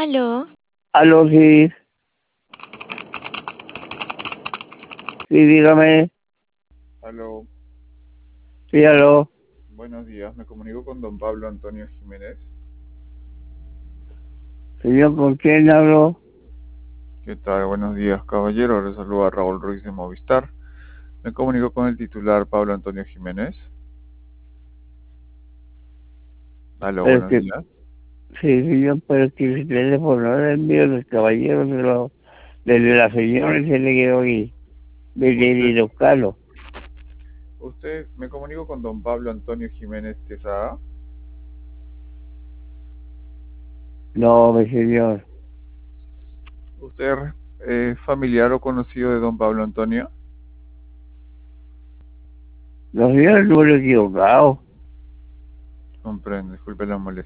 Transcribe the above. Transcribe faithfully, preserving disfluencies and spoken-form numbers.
Aló, Aló, sí, sí, dígame, Aló, sí, aló, buenos días. Me comunico con don Pablo Antonio Jiménez. señor, ¿con quién hablo? ¿Qué tal? Buenos días, caballero. Le saluda Raúl Ruiz de Movistar. Me comunico con el titular Pablo Antonio Jiménez. Aló, Pero buenos que, días. sí, señor, pero que el teléfono no era el mío, del caballero, de, lo, de la señora se le quedó aquí, de, de, Usted, de Don Carlos. usted, me comunico con don Pablo Antonio Jiménez Quesada. No, mi señor, ¿Usted es familiar o conocido de don Pablo Antonio? no, señor, el número equivocado. Comprende, disculpe la molestia.